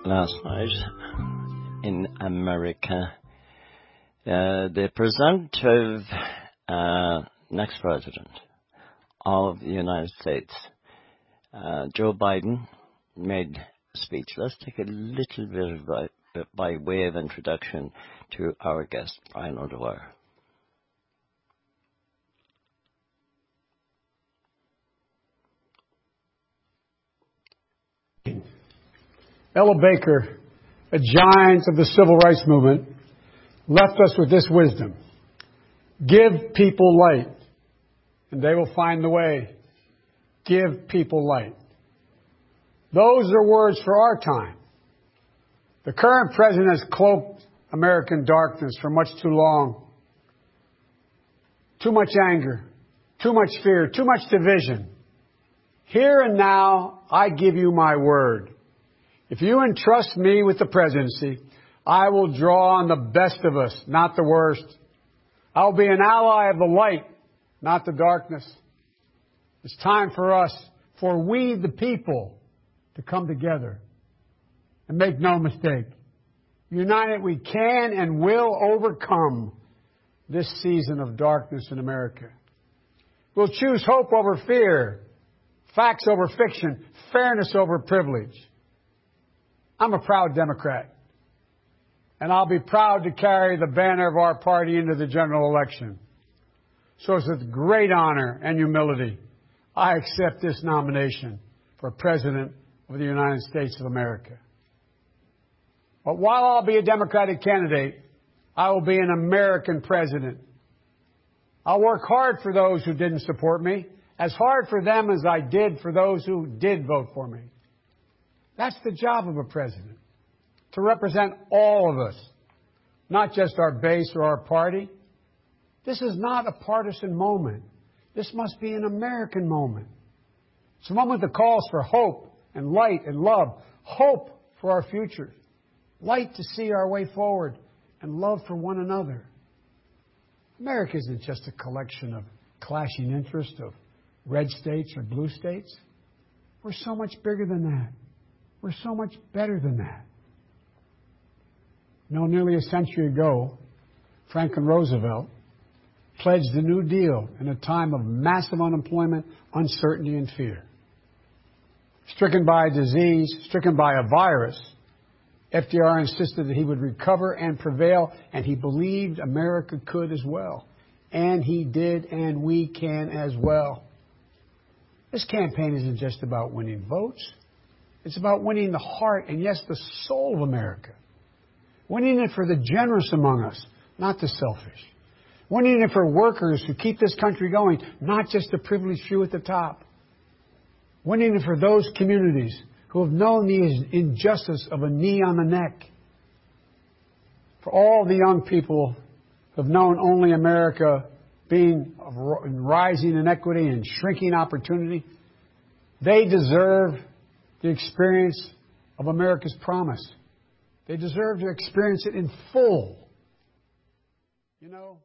last night in America. The presumptive next president of the United States, Joe Biden, made a speech. Let's take a little bit of by way of introduction to our guest, Brian O'Dwyer. Ella Baker, a giant of the civil rights movement, left us with this wisdom. Give people light, and they will find the way. Give people light. Those are words for our time. The current president has cloaked American darkness for much too long. Too much anger, too much fear, too much division. Here and now, I give you my word. If you entrust me with the presidency, I will draw on the best of us, not the worst. I'll be an ally of the light, not the darkness. It's time for us, for we the people, to come together. And make no mistake, united we can and will overcome this season of darkness in America. We'll choose hope over fear, facts over fiction, fairness over privilege. I'm a proud Democrat, and I'll be proud to carry the banner of our party into the general election. So it's with great honor and humility I accept this nomination for President of the United States of America. But while I'll be a Democratic candidate, I will be an American president. I'll work hard for those who didn't support me, as hard for them as I did for those who did vote for me. That's the job of a president, to represent all of us, not just our base or our party. This is not a partisan moment. This must be an American moment. It's a moment that calls for hope and light and love, hope for our future, light to see our way forward, and love for one another. America isn't just a collection of clashing interests of red states or blue states. We're so much bigger than that. We're so much better than that. You know, nearly a century ago, Franklin Roosevelt pledged the New Deal in a time of massive unemployment, uncertainty, and fear. Stricken by a disease, stricken by a virus, FDR insisted that he would recover and prevail, and he believed America could as well. And he did, and we can as well. This campaign isn't just about winning votes. It's about winning the heart and, yes, the soul of America. Winning it for the generous among us, not the selfish. Winning it for workers who keep this country going, not just the privileged few at the top. Winning it for those communities who have known the injustice of a knee on the neck. For all the young people who have known only America being in rising inequity and shrinking opportunity, they deserve the experience of America's promise. They deserve to experience it in full. You know,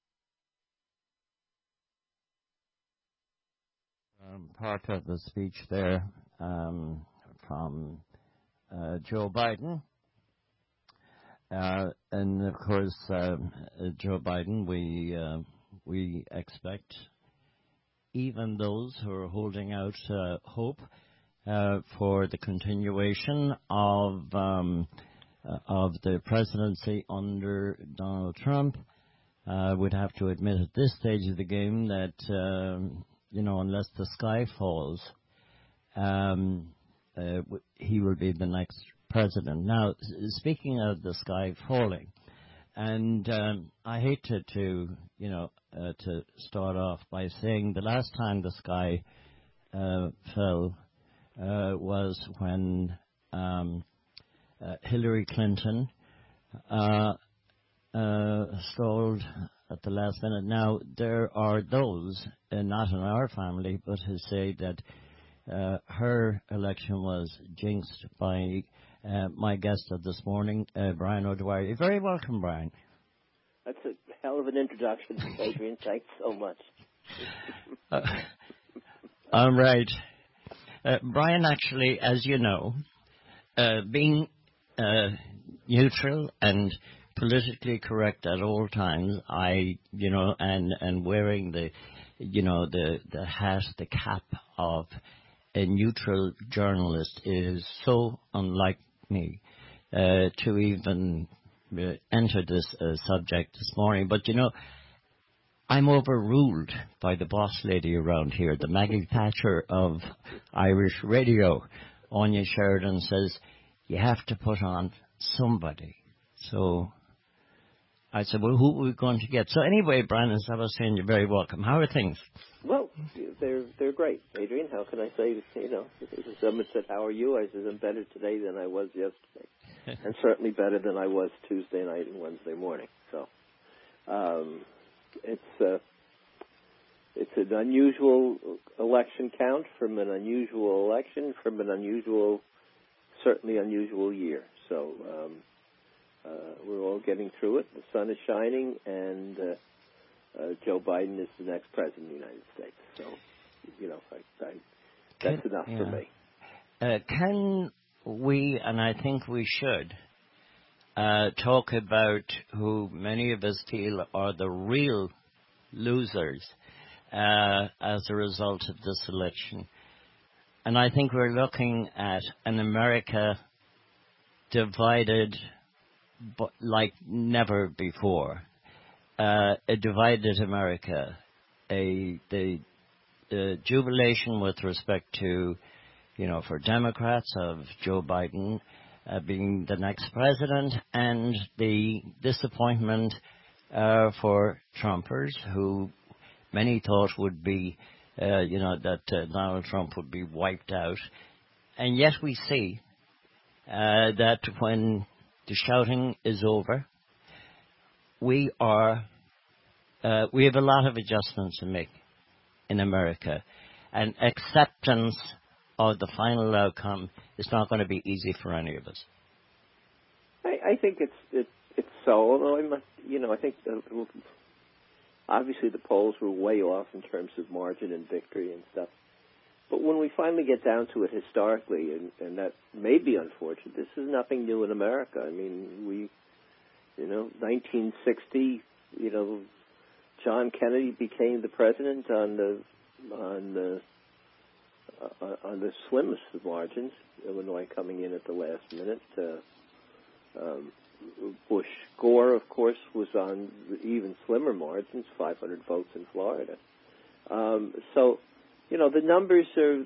part of the speech there from Joe Biden. And of course, Joe Biden, we expect even those who are holding out hope for the continuation of the presidency under Donald Trump would have to admit at this stage of the game that unless the sky falls, he will be the next president. Now, speaking of the sky falling, and I hate to start off by saying the last time the sky fell was when Hillary Clinton stalled at the last minute. Now, there are those, not in our family, but who say that her election was jinxed by my guest of this morning, Brian O'Dwyer. You're very welcome, Brian. That's a hell of an introduction, Adrian. Thanks so much. All right. Brian, actually, as you know, being neutral and politically correct at all times. And wearing the hat, the cap of a neutral journalist is so unlike me to even enter this subject this morning. But I'm overruled by the boss lady around here, the Maggie Thatcher of Irish radio. Anya Sheridan says, you have to put on somebody. So I said, well, who are we going to get? So anyway, Brian, as I was saying, you're very welcome. How are things? Well, they're great, Adrian. How can I say, if someone said, how are you? I said, I'm better today than I was yesterday. And certainly better than I was Tuesday night and Wednesday morning. So it's an unusual election count from an unusual election from an certainly unusual year. So we're all getting through it. The sun is shining, and Joe Biden is the next president of the United States. So, that's enough for me. Can we, and I think we should, talk about who many of us feel are the real losers as a result of this election? And I think we're looking at an America divided like never before. A divided America. The jubilation with respect to, for Democrats of Joe Biden being the next president, and the disappointment for Trumpers, who many thought would be, that Donald Trump would be wiped out. And yet we see that when the shouting is over, we have a lot of adjustments to make in America, and acceptance of the final outcome is not going to be easy for any of us. I think it's so. Although I think obviously the polls were way off in terms of margin and victory and stuff. But when we finally get down to it historically, and that may be unfortunate, this is nothing new in America. I mean, 1960, John Kennedy became the president on the slimmest of margins, Illinois coming in at the last minute. Gore, of course, was on even slimmer margins, 500 votes in Florida. So, the numbers are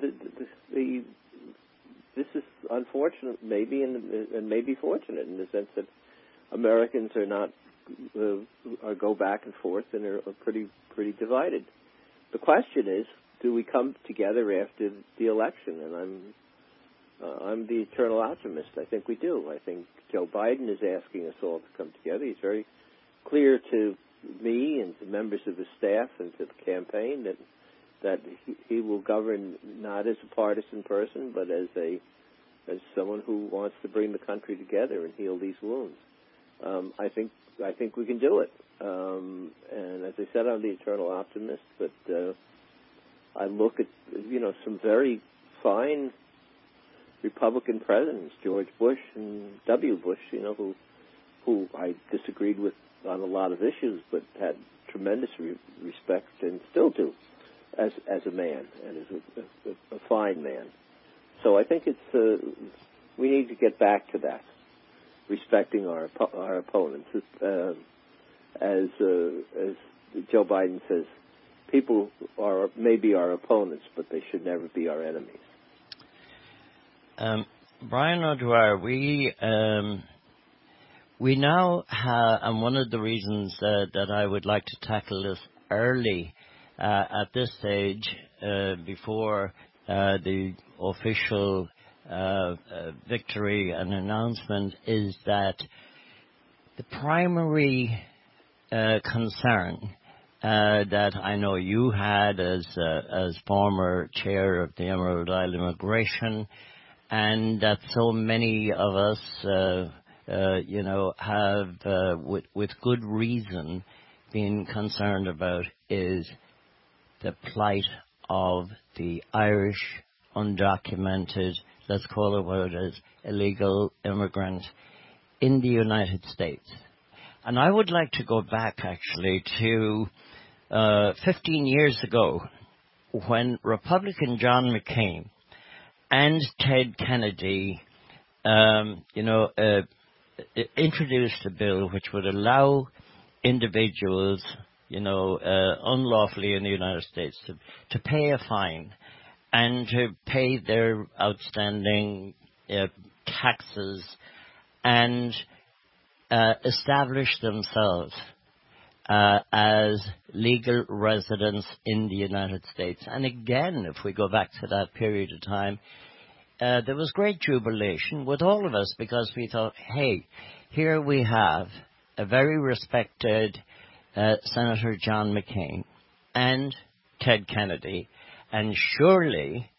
this is unfortunate, maybe, and maybe fortunate in the sense that Americans are not go back and forth and are pretty divided. The question is, do we come together after the election? And I'm the eternal optimist. I think we do. I think Joe Biden is asking us all to come together. He's very clear to me and to members of his staff and to the campaign that he will govern not as a partisan person, but as someone who wants to bring the country together and heal these wounds. I think we can do it. And as I said, I'm the eternal optimist, but I look at some very fine Republican presidents, George Bush and W. Bush, who I disagreed with on a lot of issues, but had tremendous respect and still do as a man and as a fine man. So I think we need to get back to that, respecting our opponents. As Joe Biden says, people may be our opponents, but they should never be our enemies. Brian O'Dwyer, we now have, and one of the reasons that I would like to tackle this early at this stage, before the official victory and announcement, is that the primary concern that I know you had as former chair of the Emerald Isle Immigration, and that so many of us, have with good reason been concerned about, is the plight of the Irish undocumented let's call it what it is, illegal immigrant in the United States. And I would like to go back, actually, to 15 years ago when Republican John McCain and Ted Kennedy, introduced a bill which would allow individuals, unlawfully in the United States to pay a fine and to pay their outstanding taxes and establish themselves as legal residents in the United States. And again, if we go back to that period of time, there was great jubilation with all of us because we thought, hey, here we have a very respected Senator John McCain and Ted Kennedy, and surely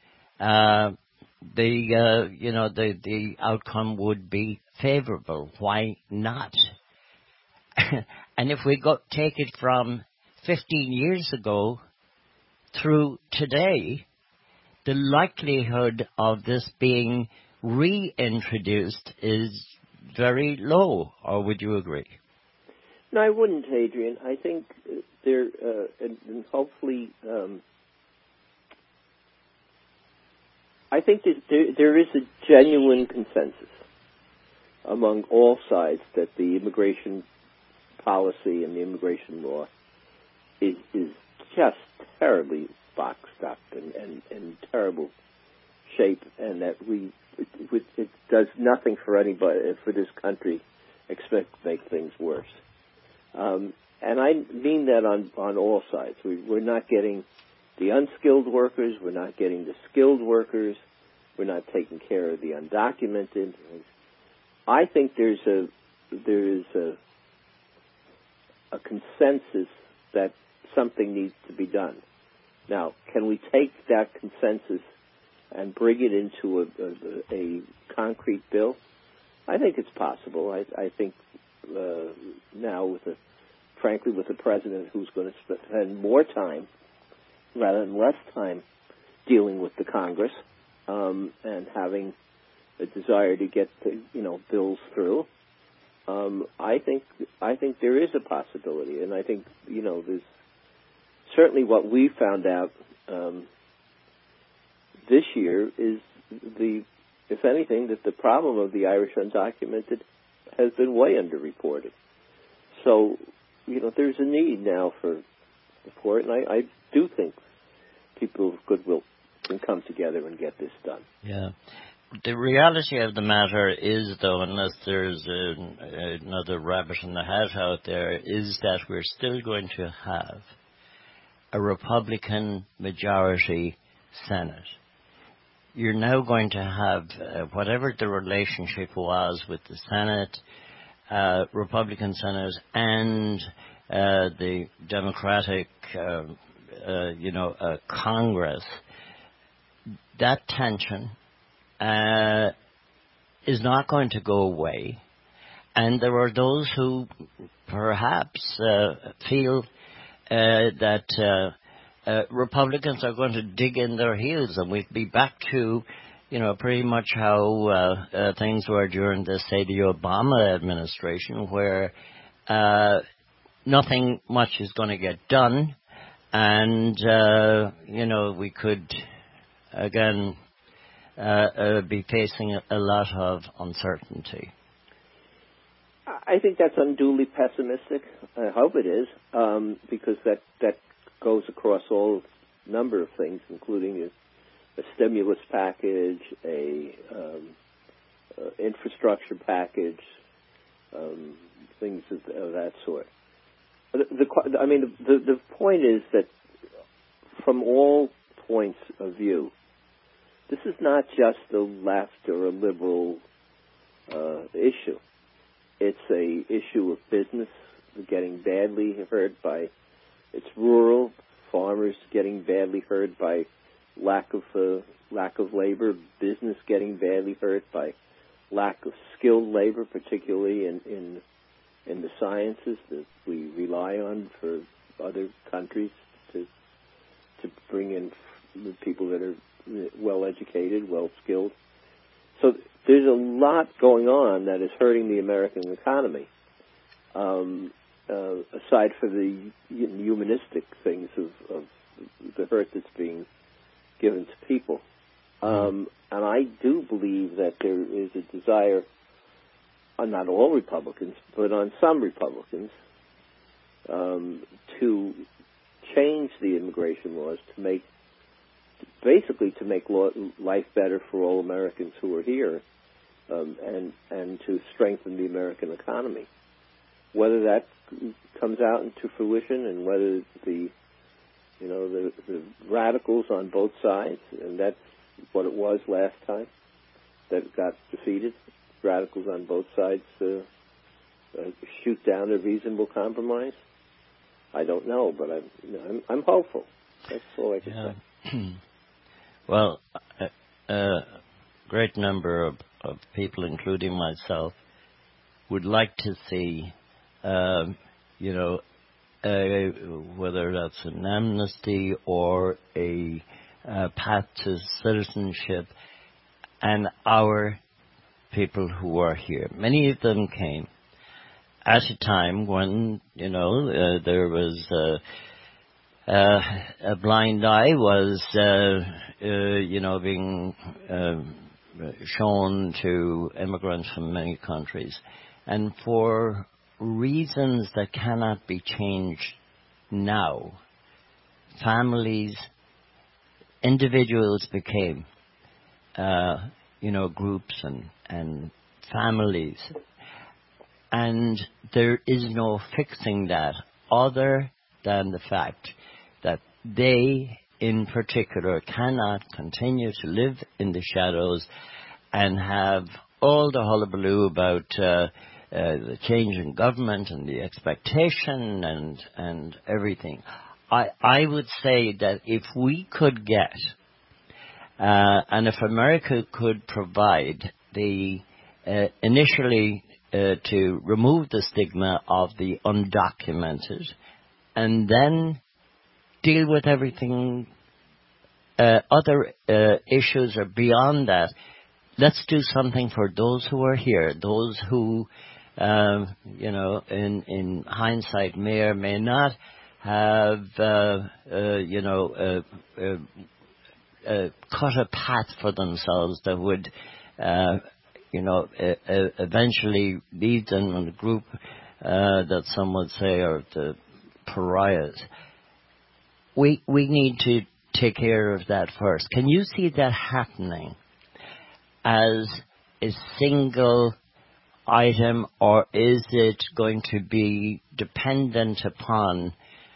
the outcome would be favorable. Why not? And if we take it from 15 years ago through today, the likelihood of this being reintroduced is very low, or would you agree? No, I wouldn't, Adrian. I think there, and hopefully, I think that there is a genuine consensus among all sides that the immigration policy and the immigration law is just terribly boxed up and in terrible shape, and that it does nothing for anybody, for this country, except make things worse. And I mean that on all sides. We're not getting the unskilled workers. We're not getting the skilled workers. We're not taking care of the undocumented. I think there is a consensus that something needs to be done. Now, can we take that consensus and bring it into a concrete bill? I think it's possible. I think now with the president who's going to spend more time rather than less time dealing with the Congress and having a desire to get bills through, I think there is a possibility, and I think there's certainly what we found out this year is if anything, that the problem of the Irish undocumented has been way underreported. So, there's a need now for support, and I do think people of goodwill can come together and get this done. Yeah. The reality of the matter is, though, unless there's another rabbit in the hat out there, is that we're still going to have a Republican majority Senate. You're now going to have, whatever the relationship was with the Senate, Republican Senate, and the Democratic, Congress, that tension is not going to go away. And there are those who perhaps feel that Republicans are going to dig in their heels, and we'd be back to, pretty much how things were during the Obama administration, where nothing much is going to get done, and we could again be facing a lot of uncertainty. I think that's unduly pessimistic. I hope it is, because that goes across all number of things, including a stimulus package, a infrastructure package, things of that sort. The point is that from all points of view, this is not just a left or a liberal issue. It's a issue of business getting badly hurt by it's rural farmers getting badly hurt by lack of labor, business getting badly hurt by lack of skilled labor, particularly in the sciences that we rely on for other countries to bring in people that are well educated, well skilled. So there's a lot going on that is hurting the American economy, aside from the humanistic things of the hurt that's being given to people. And I do believe that there is a desire, on not all Republicans, but on some Republicans, to change the immigration laws to make life better for all Americans who are here, and to strengthen the American economy. Whether that comes out into fruition, and whether the radicals on both sides, and that's what it was last time that got defeated. Radicals on both sides shoot down a reasonable compromise. I don't know, but I'm hopeful. That's all I can say. Well, a great number of people, including myself, would like to see, whether that's an amnesty or a path to citizenship, and our people who are here. Many of them came at a time when, there was a blind eye was, being shown to immigrants from many countries. And for reasons that cannot be changed now, families, individuals became, groups and families. And there is no fixing that other than the fact that they, in particular, cannot continue to live in the shadows and have all the hullabaloo about the change in government and the expectation and everything. I would say that if we could get, and if America could provide the initially to remove the stigma of the undocumented, and then deal with everything, other issues are beyond that. Let's do something for those who are here, those who, in hindsight may or may not have, cut a path for themselves that would, eventually lead them in a group that some would say are the pariahs. We need to take care of that first. Can you see that happening as a single item, or is it going to be dependent upon,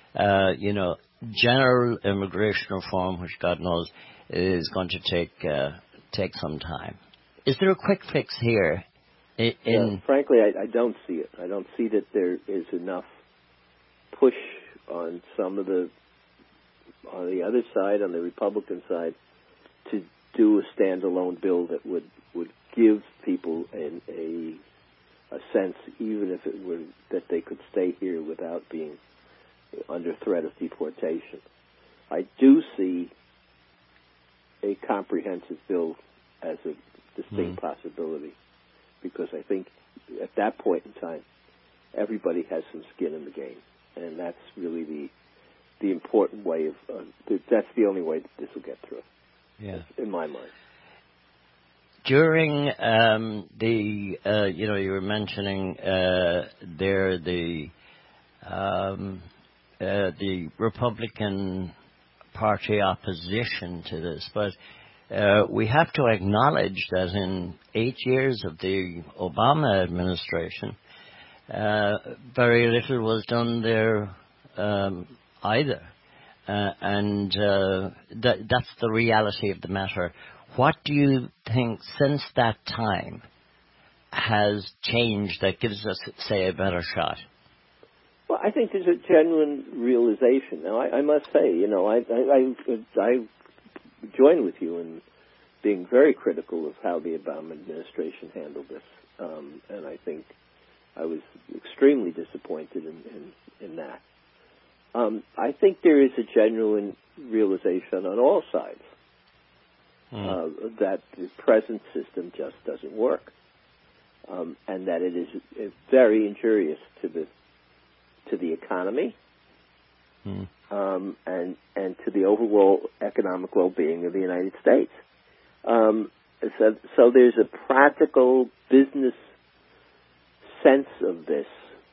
general immigration reform, which God knows is going to take some time? Is there a quick fix here? Frankly, I don't see it. I don't see that there is enough push on some of the, on the other side, on the Republican side, to do a standalone bill that would give people a sense, even if it were that they could stay here without being under threat of deportation. I do see a comprehensive bill as a distinct possibility, because I think at that point in time, everybody has some skin in the game, and that's really the important way of. That's the only way that this will get through. Yeah, in my mind. During you were mentioning there the Republican Party opposition to this, but we have to acknowledge that in 8 years of the Obama administration, very little was done there either. And that's the reality of the matter. What do you think since that time has changed that gives us, say, a better shot? Well, I think there's a genuine realization. Now, I must say, I join with you in being very critical of how the Obama administration handled this, and I think I was extremely disappointed in that. I think there is a genuine realization on all sides that the present system just doesn't work, and that it is very injurious to the economy, and to the overall economic well-being of the United States. So there's a practical business sense of this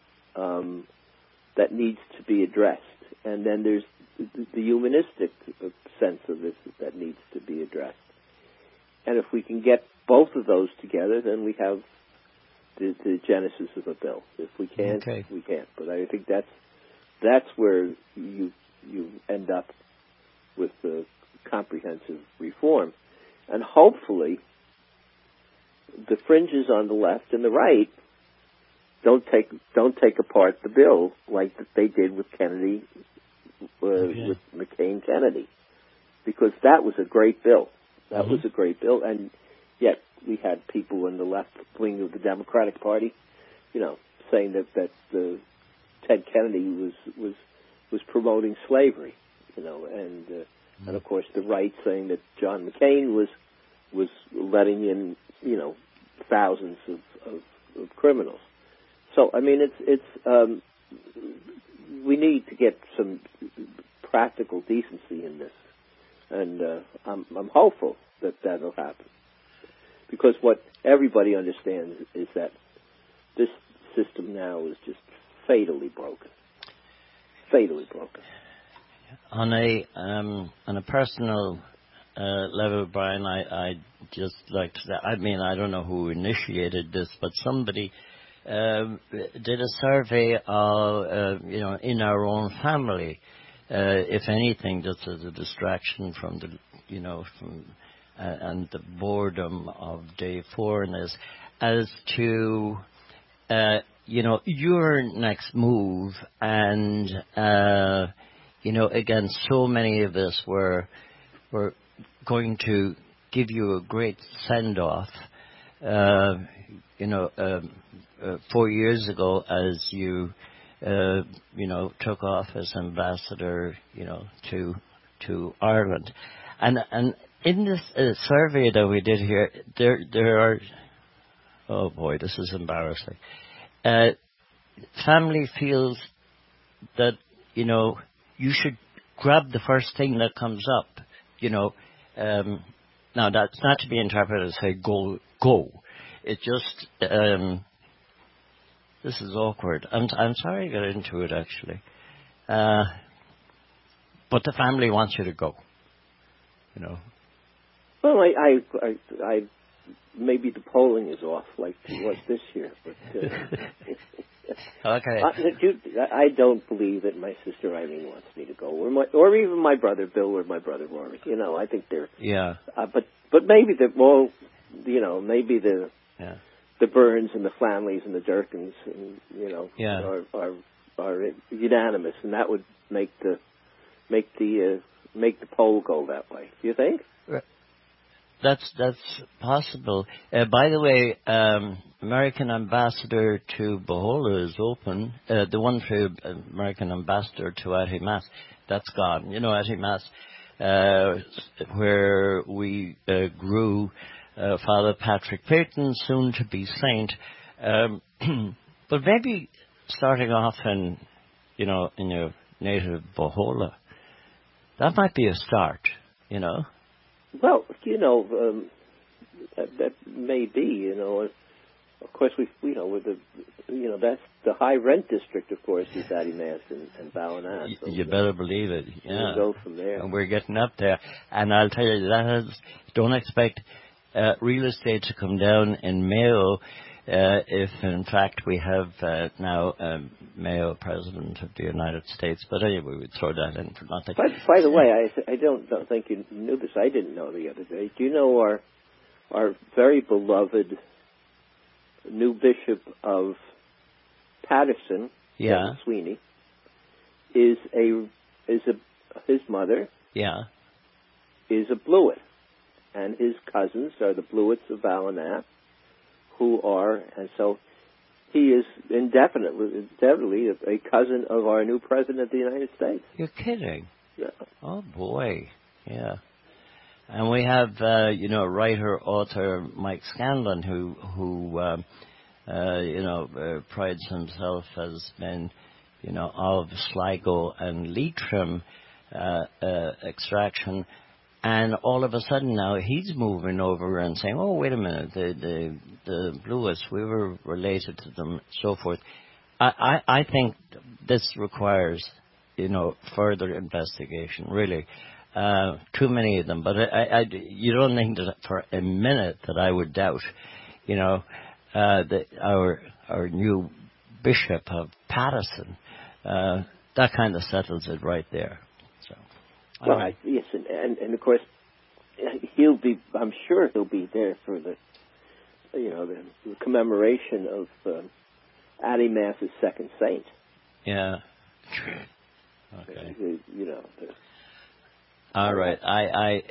that needs to be addressed, and then there's the humanistic sense of this that needs to be addressed. And if we can get both of those together, then we have the genesis of a bill. If we can't, we can't. But I think that's where you end up with the comprehensive reform. And hopefully the fringes on the left and the right don't take apart the bill like they did with Kennedy, with McCain-Kennedy, because that was a great bill. That was a great bill, and yet we had people in the left wing of the Democratic Party, saying that the Ted Kennedy was promoting slavery, and of course the right saying that John McCain was letting in, thousands of criminals. So I mean, it's we need to get some practical decency in this, and I'm hopeful that that'll happen, because what everybody understands is that this system now is just fatally broken. Fatally broken. On a personal level, Brian, I just like to say, I mean, I don't know who initiated this, but somebody did a survey of, in our own family, if anything, just as a distraction from and the boredom of day 4 in this, as to, your next move. And, again, so many of us were going to give you a great send-off, 4 years ago, as you, took office ambassador, to Ireland. And in this survey that we did here, there are, oh boy, this is embarrassing. Family feels that, you should grab the first thing that comes up, Now, that's not to be interpreted as say, go. It just, this is awkward. I'm sorry to get into it, actually. But the family wants you to go, Well, I maybe the polling is off like it was this year. But, okay. I don't believe that my sister Irene wants me to go, or even my brother Bill or my brother Rory. I think they're. Yeah. But maybe maybe the Burns and the Flanleys and the Durkins, and are unanimous, and that would make the poll go that way. Do you think? That's possible. By the way, American ambassador to Bohola is open. The one for American ambassador to Atimath, that's gone. Atimath, where we grew Father Patrick Peyton, soon to be saint. But maybe starting off in your native Bohola, that might be a start. Well, that may be, Of course, with that's the high rent district. Of course, is Atimath and Ballina. So you better believe it. Yeah, we'll go from there, and we're getting up there. And I'll tell you, don't expect real estate to come down in Mayo. If in fact we have now Mayo President of the United States, but anyway, we'd throw that in for nothing. By the way, I don't think you knew this. I didn't know the other day. Do you know our very beloved new bishop of Patterson, yeah, Sweeney, is his mother, yeah, is a Blewett, and his cousins are the Blewetts of Ballina, and so he is indefinitely a cousin of our new president of the United States. You're kidding? Yeah. Oh boy, yeah. And we have, writer, author Mike Scanlon, who prides himself as being, of Sligo and Leitrim extraction. And all of a sudden now he's moving over and saying, oh, wait a minute, the Bluists, we were related to them, so forth. I think this requires, further investigation, really. Too many of them. But you don't think that for a minute that I would doubt, that our new Bishop of Paterson, that kind of settles it right there. So. Well, yes, and of course, I'm sure he'll be there for the commemoration of Addie Mass's second saint. Yeah. Okay. All right. I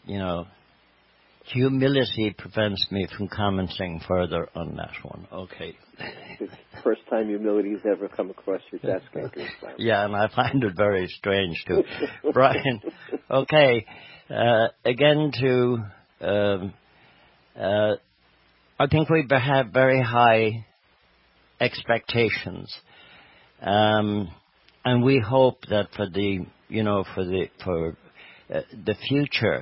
humility prevents me from commenting further on that one. Okay. It's the first time humility has ever come across your desk. Yeah, and I find it very strange too. Brian, okay. Again I think we have very high expectations. And we hope that for the future,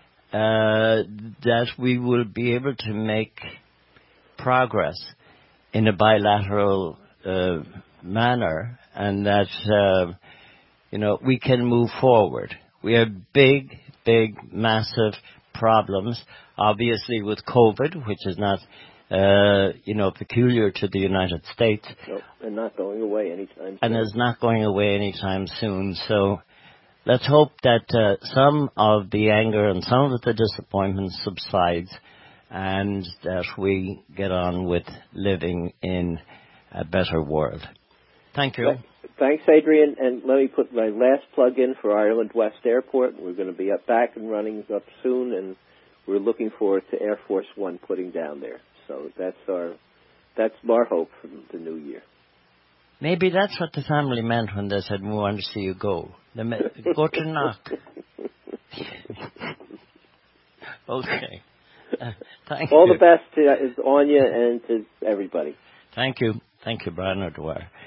that we will be able to make progress in a bilateral manner, and that we can move forward. We have big, massive problems, obviously with COVID, which is not peculiar to the United States. Nope, and not going away anytime soon. And is not going away anytime soon. So let's hope that some of the anger and some of the disappointment subsides, and that we get on with living in a better world. Thank you. Thanks, Adrian. And let me put my last plug in for Ireland West Airport. We're going to be back and running up soon, and we're looking forward to Air Force One putting down there. So that's our hope for the new year. Maybe that's what the family meant when they said, we want to see you go. They meant, go to knock. Okay. Thank you. All the best to Anya and to everybody. Thank you. Thank you, Brian O'Dwyer.